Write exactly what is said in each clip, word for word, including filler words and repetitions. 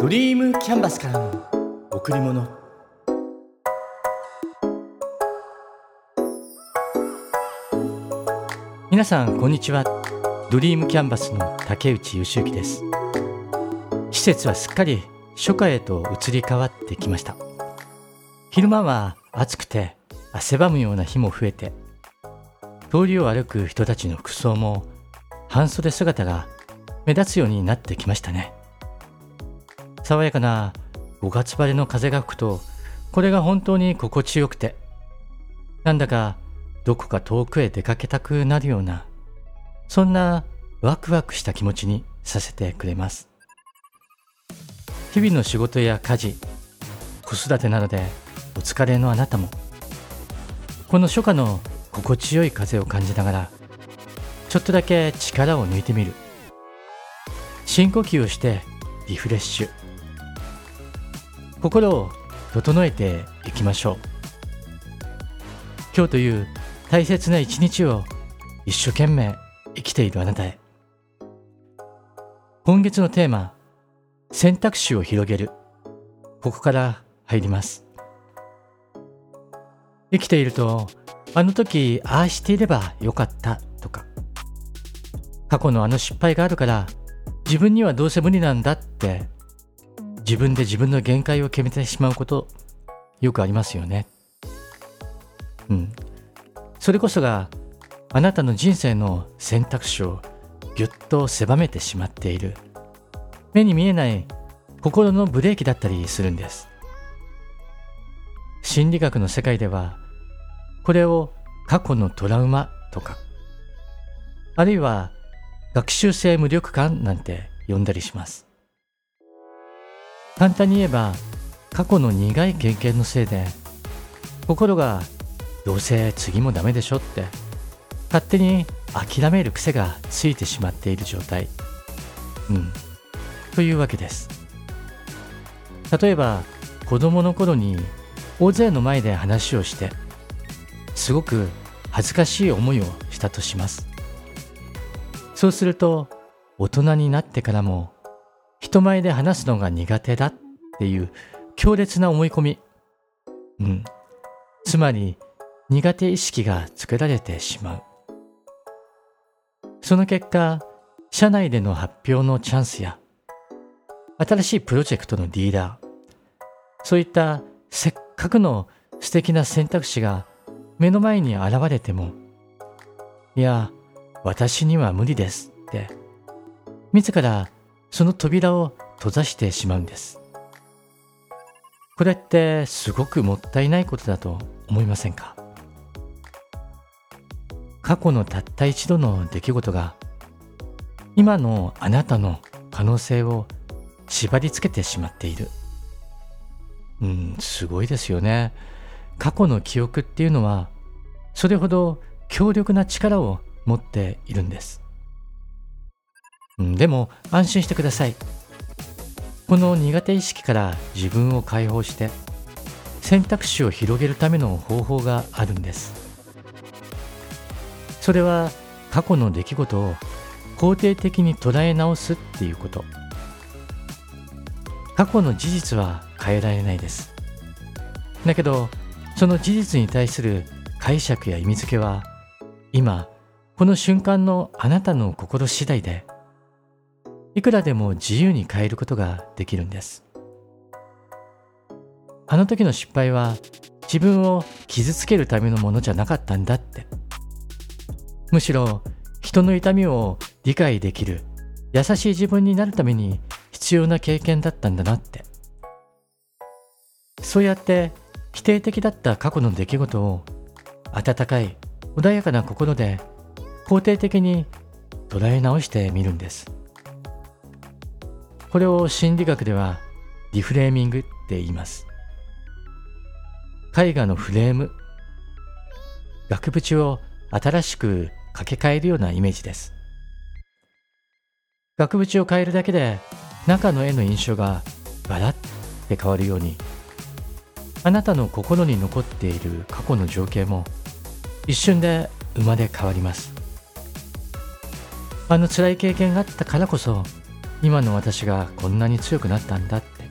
ドリームキャンバスからの贈り物。皆さんこんにちは。ドリームキャンバスの竹内義之です。季節はすっかり初夏へと移り変わってきました。昼間は暑くて汗ばむような日も増えて、通りを歩く人たちの服装も半袖姿が目立つようになってきましたね。爽やかなごがつ晴れの風が吹くと、これが本当に心地よくて、なんだかどこか遠くへ出かけたくなるような、そんなワクワクした気持ちにさせてくれます。日々の仕事や家事、子育てなどでお疲れのあなたも、この初夏の心地よい風を感じながら、ちょっとだけ力を抜いてみる。深呼吸をしてリフレッシュ。心を整えていきましょう。今日という大切な一日を一生懸命生きているあなたへ。今月のテーマ、選択肢を広げる。ここから入ります。生きていると、あの時ああしていればよかったとか、過去のあの失敗があるから自分にはどうせ無理なんだって、自分で自分の限界を決めてしまうこと、よくありますよね。うん。それこそがあなたの人生の選択肢をぎゅっと狭めてしまっている、目に見えない心のブレーキだったりするんです。心理学の世界では、これを過去のトラウマとか、あるいは学習性無力感なんて呼んだりします。簡単に言えば、過去の苦い経験のせいで、心がどうせ次もダメでしょって勝手に諦める癖がついてしまっている状態、うん、というわけです。例えば子供の頃に大勢の前で話をして、すごく恥ずかしい思いをしたとします。そうすると、大人になってからも人前で話すのが苦手だっていう強烈な思い込み、うん、つまり苦手意識が作られてしまう。その結果、社内での発表のチャンスや新しいプロジェクトのリーダー、そういったせっかくの素敵な選択肢が目の前に現れても、いや、私には無理ですって自らその扉を閉ざしてしまうんです。これってすごくもったいないことだと思いませんか？過去のたった一度の出来事が今のあなたの可能性を縛り付けてしまっている。うん、すごいですよね。過去の記憶っていうのはそれほど強力な力を持っているんです。うん、でも安心してください。この苦手意識から自分を解放して選択肢を広げるための方法があるんです。それは過去の出来事を肯定的に捉え直すっていうこと。過去の事実は変えられないです。だけど、その事実に対する解釈や意味付けは、今この瞬間のあなたの心次第でいくらでも自由に変えることができるんです。あの時の失敗は自分を傷つけるためのものじゃなかったんだって、むしろ人の痛みを理解できる優しい自分になるために必要な経験だったんだなって、そうやって否定的だった過去の出来事を温かい穏やかな心で肯定的に捉え直してみるんです。これを心理学ではリフレーミングって言います。絵画のフレーム、額縁を新しく掛け替えるようなイメージです。額縁を変えるだけで中の絵の印象がガラッて変わるように、あなたの心に残っている過去の情景も一瞬で生まれ変わります。あの辛い経験があったからこそ今の私がこんなに強くなったんだって、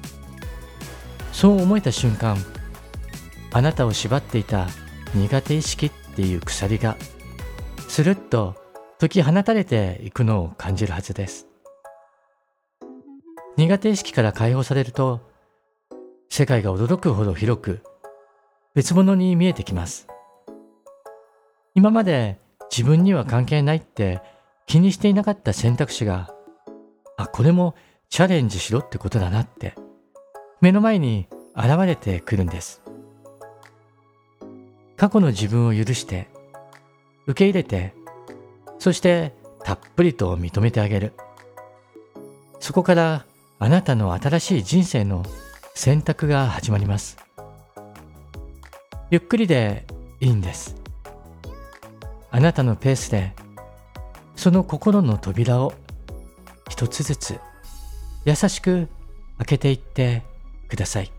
そう思えた瞬間、あなたを縛っていた苦手意識っていう鎖がスルッと解き放たれていくのを感じるはずです。苦手意識から解放されると、世界が驚くほど広く別物に見えてきます。今まで自分には関係ないって気にしていなかった選択肢が、あ、これもチャレンジしろってことだなって目の前に現れてくるんです。過去の自分を許して受け入れて、そしてたっぷりと認めてあげる。そこからあなたの新しい人生の選択が始まります。ゆっくりでいいんです。あなたのペースでその心の扉を一つずつ優しく開けていってください。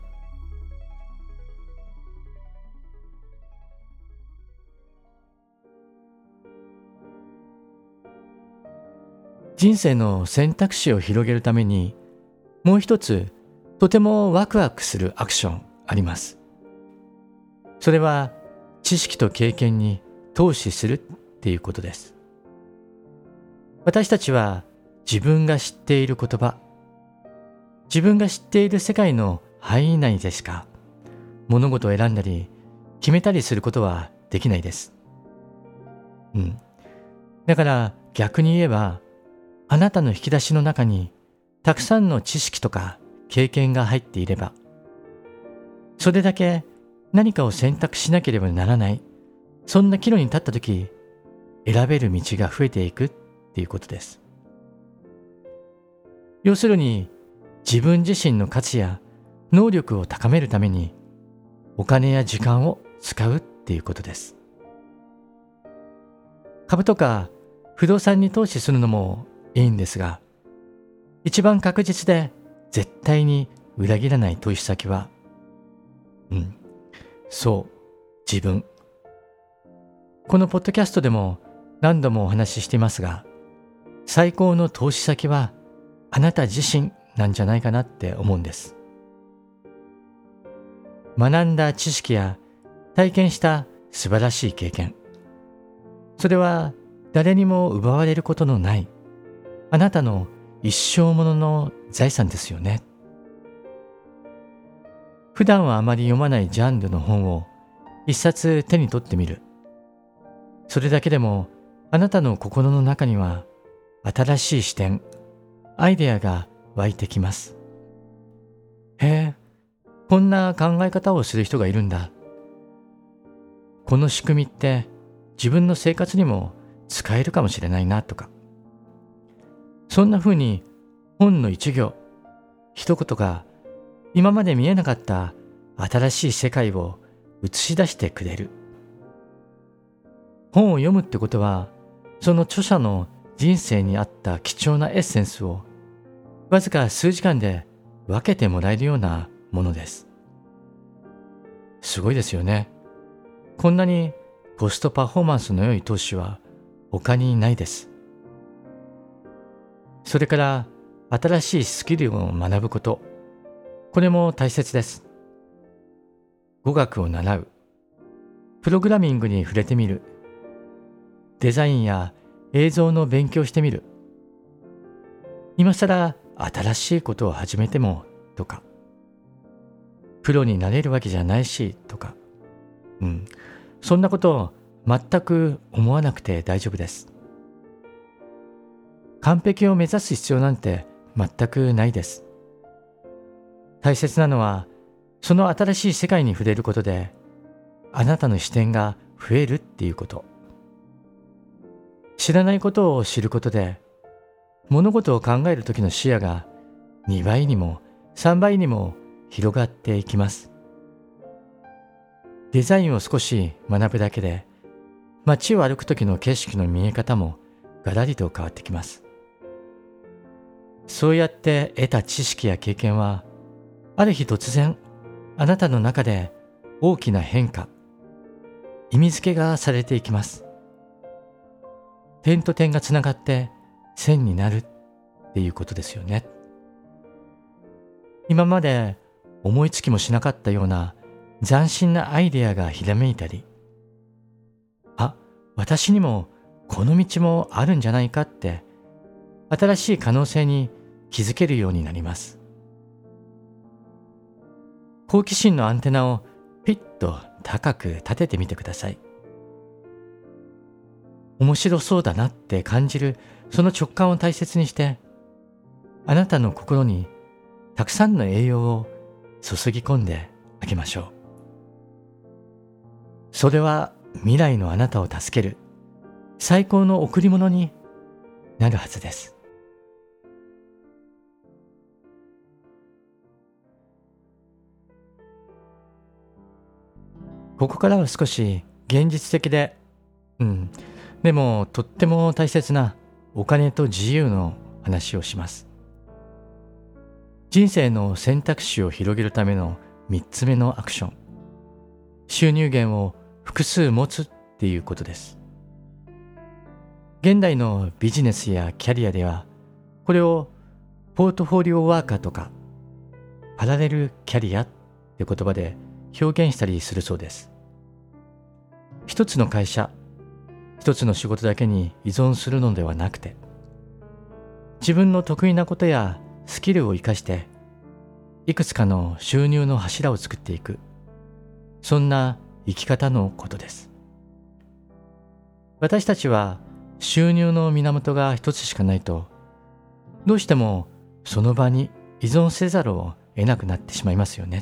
人生の選択肢を広げるために、もう一つとてもワクワクするアクションあります。それは知識と経験に投資するっていうことです。私たちは自分が知っている言葉、自分が知っている世界の範囲内でしか物事を選んだり決めたりすることはできないです。うん。だから逆に言えば、あなたの引き出しの中にたくさんの知識とか経験が入っていれば、それだけ何かを選択しなければならない、そんな岐路に立った時、選べる道が増えていくっていうことです。要するに、自分自身の価値や能力を高めるためにお金や時間を使うっていうことです。株とか不動産に投資するのもいいんですが、一番確実で絶対に裏切らない投資先は、うん、そう、自分。このポッドキャストでも何度もお話ししていますが、最高の投資先はあなた自身なんじゃないかなって思うんです。学んだ知識や体験した素晴らしい経験、それは誰にも奪われることのないあなたの一生ものの財産ですよね。普段はあまり読まないジャンルの本を一冊手に取ってみる。それだけでもあなたの心の中には新しい視点、アイデアが湧いてきます。へえ、こんな考え方をする人がいるんだ。この仕組みって自分の生活にも使えるかもしれないなとか。そんな風に本の一行、一言が今まで見えなかった新しい世界を映し出してくれる。本を読むってことは、その著者の人生にあった貴重なエッセンスをわずか数時間で分けてもらえるようなものです。すごいですよね。こんなにコストパフォーマンスの良い投資は他にないです。それから新しいスキルを学ぶこと、これも大切です。語学を習う、プログラミングに触れてみる、デザインや映像の勉強してみる。今更新しいことを始めてもとか、プロになれるわけじゃないしとか、うん、そんなことを全く思わなくて大丈夫です。完璧を目指す必要なんて全くないです。大切なのは、その新しい世界に触れることで、あなたの視点が増えるっていうこと。知らないことを知ることで、物事を考える時の視野がにばいにもさんばいにも広がっていきます。デザインを少し学ぶだけで、街を歩く時の景色の見え方もガラリと変わってきます。そうやって得た知識や経験は、ある日突然、あなたの中で大きな変化、意味付けがされていきます。点と点がつながって線になるっていうことですよね。今まで思いつきもしなかったような斬新なアイデアがひらめいたり、あ、私にもこの道もあるんじゃないかって新しい可能性に気づけるようになります。好奇心のアンテナをピッと高く立ててみてください。面白そうだなって感じるその直感を大切にして、あなたの心にたくさんの栄養を注ぎ込んであげましょう。それは未来のあなたを助ける最高の贈り物になるはずです。ここからは少し現実的で、うん、でもとっても大切なお金と自由の話をします。人生の選択肢を広げるためのみっつめのアクション。収入源を複数持つっていうことです。現代のビジネスやキャリアでは、これをポートフォリオワーカーとかパラレルキャリアって言葉で表現したりするそうです。一つの会社、一つの仕事だけに依存するのではなくて、自分の得意なことやスキルを生かしていくつかの収入の柱を作っていく、そんな生き方のことです。私たちは収入の源が一つしかないと、どうしてもその場に依存せざるを得なくなってしまいますよね。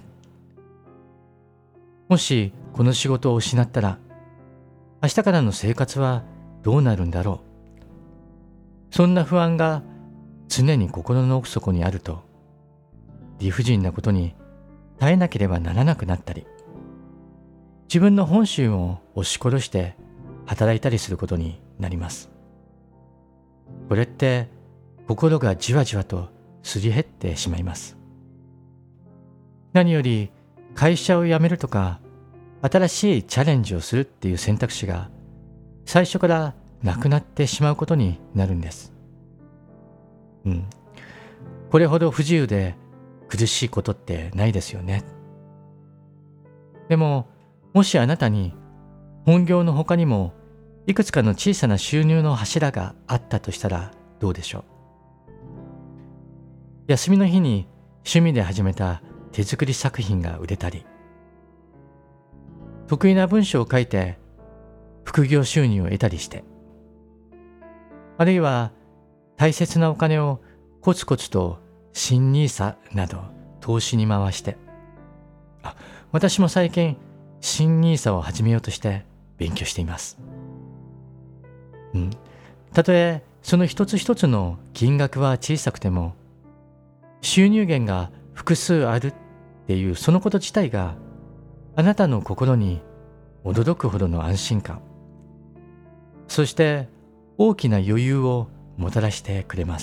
もしこの仕事を失ったら、明日からの生活はどうなるんだろう。そんな不安が常に心の奥底にあると、理不尽なことに耐えなければならなくなったり、自分の本心を押し殺して働いたりすることになります。これって心がじわじわとすり減ってしまいます。何より会社を辞めるとか新しいチャレンジをするっていう選択肢が最初からなくなってしまうことになるんです。うん。これほど不自由で苦しいことってないですよね。でも、もしあなたに本業の他にもいくつかの小さな収入の柱があったとしたらどうでしょう。休みの日に趣味で始めた手作り作品が売れたり、得意な文章を書いて副業収入を得たりして、あるいは大切なお金をコツコツと新ニーサなど投資に回して、あ、私も最近新ニーサを始めようとして勉強しています。うん。たとえその一つ一つの金額は小さくても、収入源が複数あるっていうそのこと自体があなたの心に驚くほどの安心感、そして大きな余裕をもたらしてくれます。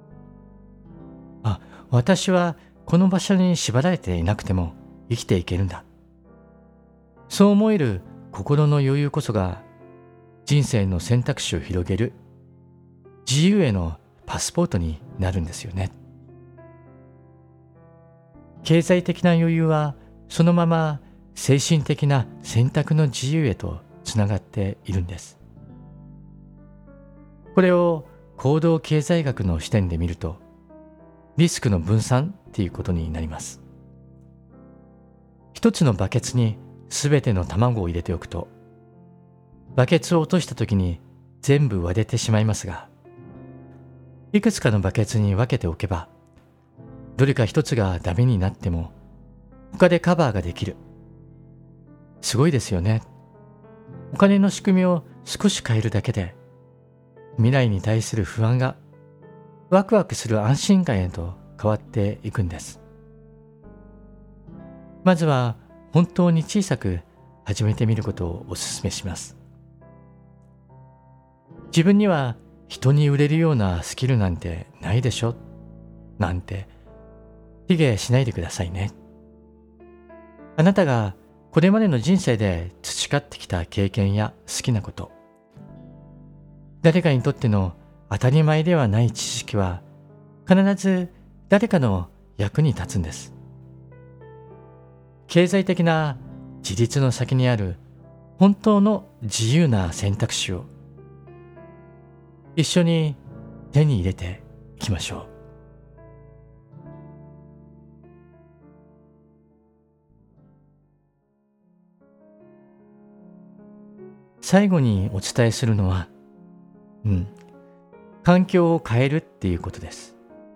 あ、私はこの場所に縛られていなくても生きていけるんだ。そう思える心の余裕こそが人生の選択肢を広げる自由へのパスポートになるんですよね。経済的な余裕はそのまま精神的な選択の自由へとつながっているんです。これを行動経済学の視点で見ると、リスクの分散っていうことになります。一つのバケツにすべての卵を入れておくと、バケツを落とした時に全部割れてしまいますが、いくつかのバケツに分けておけば、どれか一つがダメになっても他でカバーができる。すごいですよね。お金の仕組みを少し変えるだけで、未来に対する不安がワクワクする安心感へと変わっていくんです。まずは本当に小さく始めてみることをお勧めします。自分には人に売れるようなスキルなんてないでしょなんて卑下しないでくださいね。あなたがこれまでの人生で培ってきた経験や好きなこと、誰かにとっての当たり前ではない知識は必ず誰かの役に立つんです。 経済的な自立の先にある本当の自由な選択肢を一緒に手に入れていきましょう。最後にお伝えするのは、うん、環境を変えるっていうことです。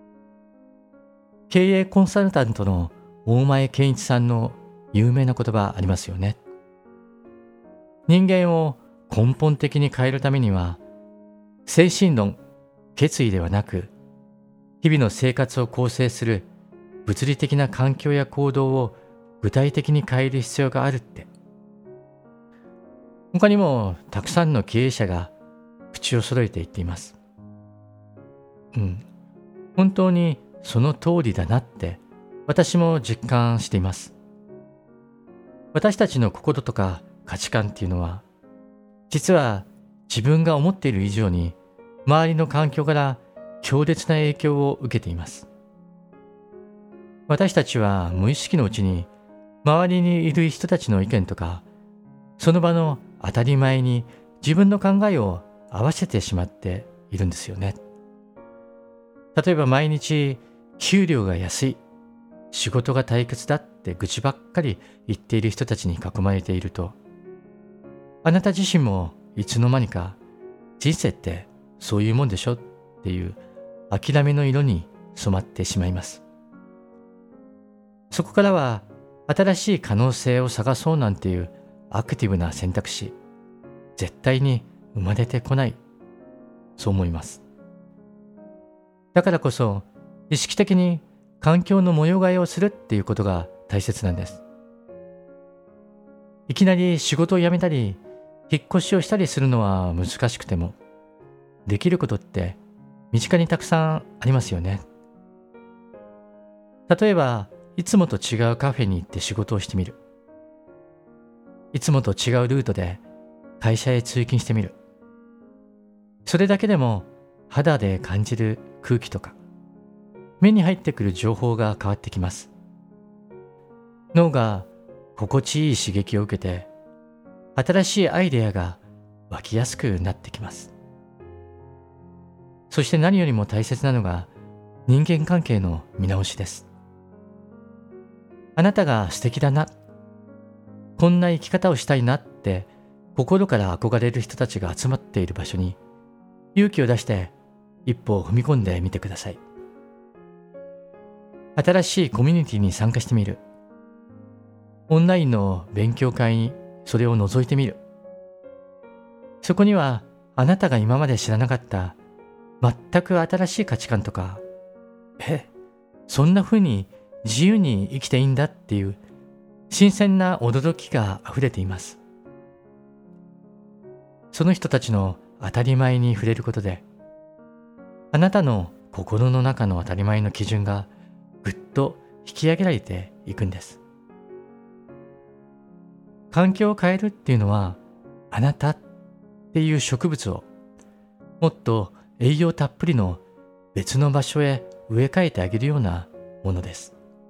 経営コンサルタントの大前健一さんの有名な言葉ありますよね。人間を根本的に変えるためには、精神論、決意ではなく、日々の生活を構成する物理的な環境や行動を具体的に変える必要があるって。他にもたくさんの経営者が口を揃えて言っています。うん、本当にその通りだなって私も実感しています。私たちの心とか価値観っていうのは、実は自分が思っている以上に周りの環境から強烈な影響を受けています。私たちは無意識のうちに周りにいる人たちの意見とか、その場の当たり前に自分の考えを合わせてしまっているんですよね。例えば毎日給料が安い、仕事が退屈だって愚痴ばっかり言っている人たちに囲まれていると、あなた自身もいつの間にか人生ってそういうもんでしょっていう諦めの色に染まってしまいます。そこからは新しい可能性を探そうなんていうアクティブな選択肢、絶対に生まれてこない、そう思います。だからこそ意識的に環境の模様替えをするっていうことが大切なんです。いきなり仕事を辞めたり引っ越しをしたりするのは難しくても、できることって身近にたくさんありますよね。例えばいつもと違うカフェに行って仕事をしてみる。いつもと違うルートで会社へ通勤してみる。それだけでも肌で感じる空気とか目に入ってくる情報が変わってきます。脳が心地いい刺激を受けて新しいアイデアが湧きやすくなってきます。そして何よりも大切なのが人間関係の見直しです。あなたが素敵だな、こんな生き方をしたいなって心から憧れる人たちが集まっている場所に勇気を出して一歩を踏み込んでみてください。新しいコミュニティに参加してみる。オンラインの勉強会にそれを覗いてみる。そこにはあなたが今まで知らなかった全く新しい価値観とか、え、そんな風に自由に生きていいんだっていう新鮮な驚きがあふれています。その人たちの当たり前に触れることで、あなたの心の中の当たり前の基準がぐっと引き上げられていくんです。環境を変えるっていうのは、あなたっていう植物をもっと栄養たっぷりの別の場所へ植え替えてあげるようなものです。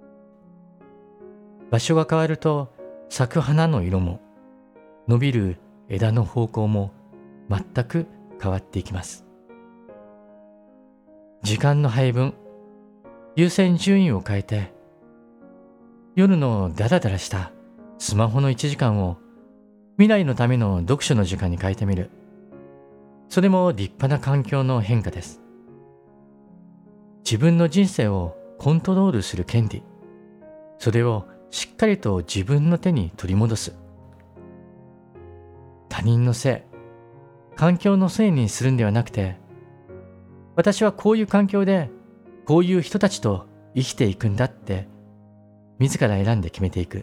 場所が変わると咲く花の色も伸びる枝の方向も全く変わっていきます。時間の配分、優先順位を変えて、夜のダラダラしたスマホのいちじかんを未来のための読書の時間に変えてみる。それも立派な環境の変化です。自分の人生をコントロールする権利、それをしっかりと自分の手に取り戻す。他人のせい、環境のせいにするんではなくて、私はこういう環境でこういう人たちと生きていくんだって自ら選んで決めていく。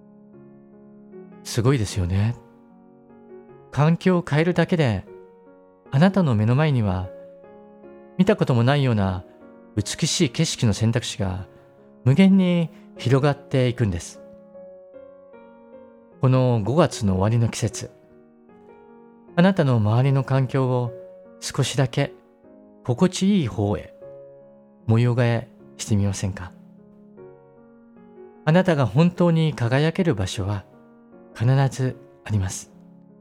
すごいですよね。環境を変えるだけで、あなたの目の前には見たこともないような美しい景色の選択肢が無限に広がっていくんです。このごがつの終わりの季節、あなたの周りの環境を少しだけ心地いい方へ模様替えしてみませんか。 あなたが本当に輝ける場所は必ずあります。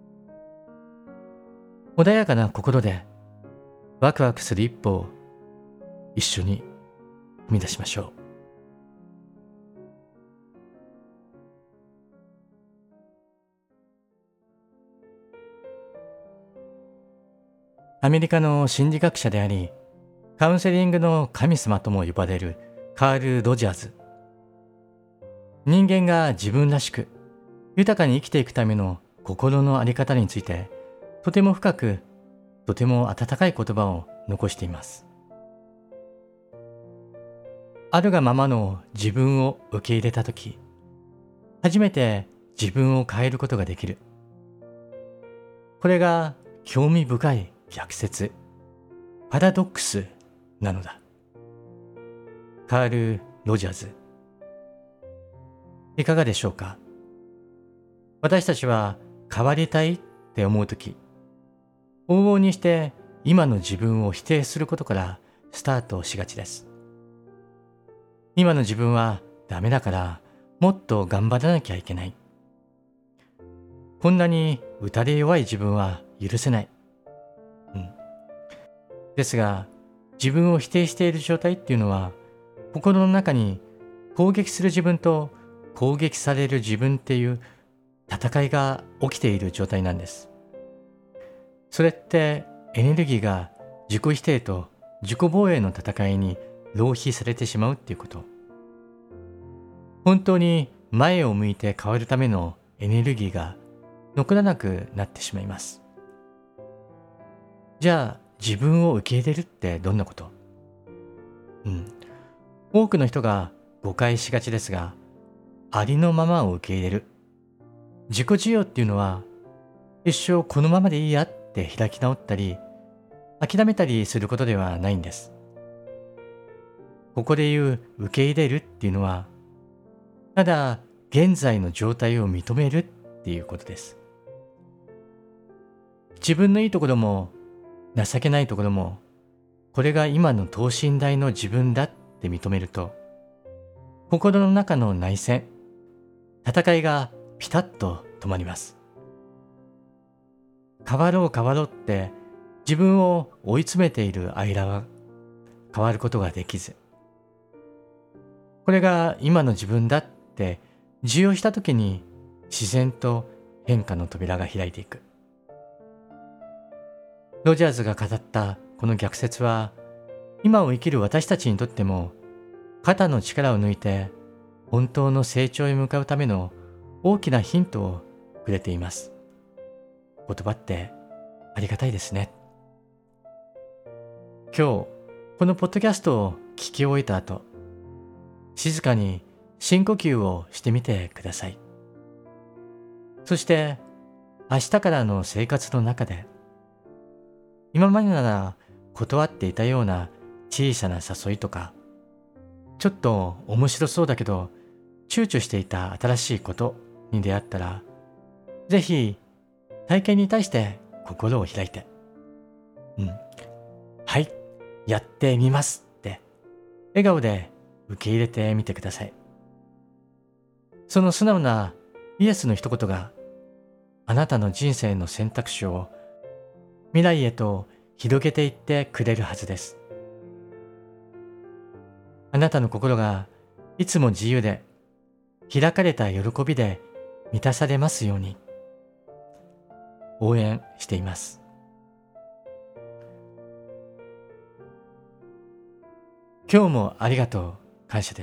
穏やかな心でワクワクする一歩を一緒に踏み出しましょう。アメリカの心理学者であり、カウンセリングの神様とも呼ばれるカール・ロジャーズ。人間が自分らしく豊かに生きていくための心の在り方について、とても深く、とても温かい言葉を残しています。あるがままの自分を受け入れたとき、初めて自分を変えることができる。これが興味深い逆説、パラドックスなのだ。カール・ロジャーズ。いかがでしょうか。私たちは変わりたいって思うとき、往々にして今の自分を否定することからスタートしがちです。今の自分はダメだからもっと頑張らなきゃいけない。こんなに打たれ弱い自分は許せない。うん。ですが、自分を否定している状態っていうのは、心の中に攻撃する自分と攻撃される自分っていう戦いが起きている状態なんです。それってエネルギーが自己否定と自己防衛の戦いに浪費されてしまうっていうこと。本当に前を向いて変わるためのエネルギーが残らなくなってしまいます。じゃあ自分を受け入れるってどんなこと？うん。多くの人が誤解しがちですが、ありのままを受け入れる。自己需要っていうのは、一生このままでいいやって開き直ったり、諦めたりすることではないんです。ここで言う受け入れるっていうのは、ただ現在の状態を認めるっていうことです。自分のいいところも情けないところも、これが今の等身大の自分だって認めると、心の中の内戦、戦いがピタッと止まります。変わろう変わろうって自分を追い詰めている間は変わることができず、これが今の自分だって受容したときに自然と変化の扉が開いていく。ロジャーズが語ったこの逆説は、今を生きる私たちにとっても肩の力を抜いて本当の成長へ向かうための大きなヒントをくれています。言葉ってありがたいですね。今日このポッドキャストを聞き終えた後、静かに深呼吸をしてみてください。そして明日からの生活の中で、今までなら断っていたような小さな誘いとか、ちょっと面白そうだけど躊躇していた新しいことに出会ったら、ぜひ体験に対して心を開いて、うん、はい、やってみますって笑顔で受け入れてみてください。その素直なイエスの一言が、あなたの人生の選択肢を未来へと広げていってくれるはずです。あなたの心がいつも自由で開かれた喜びで満たされますように、応援しています。今日もありがとう、感謝です。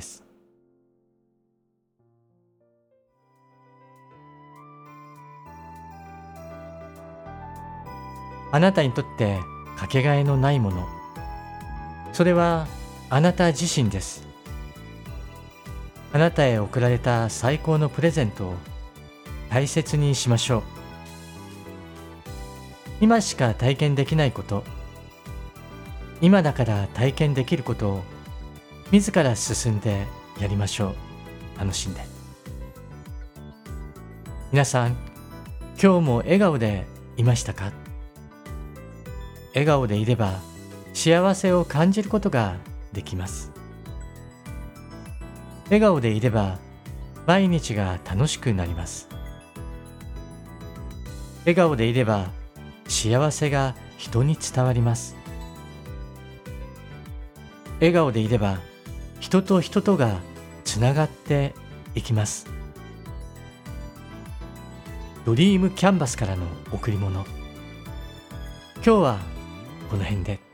あなたにとってかけがえのないもの、それはあなた自身です。あなたへ贈られた最高のプレゼントを大切にしましょう。今しか体験できないこと、今だから体験できることを自ら進んでやりましょう。楽しんで。皆さん、今日も笑顔でいましたか？笑顔でいれば幸せを感じることができます。笑顔でいれば毎日が楽しくなります。笑顔でいれば幸せが人に伝わります。笑顔でいれば人と人とがつながっていきます。ドリームキャンバスからの贈り物、今日はこの辺で。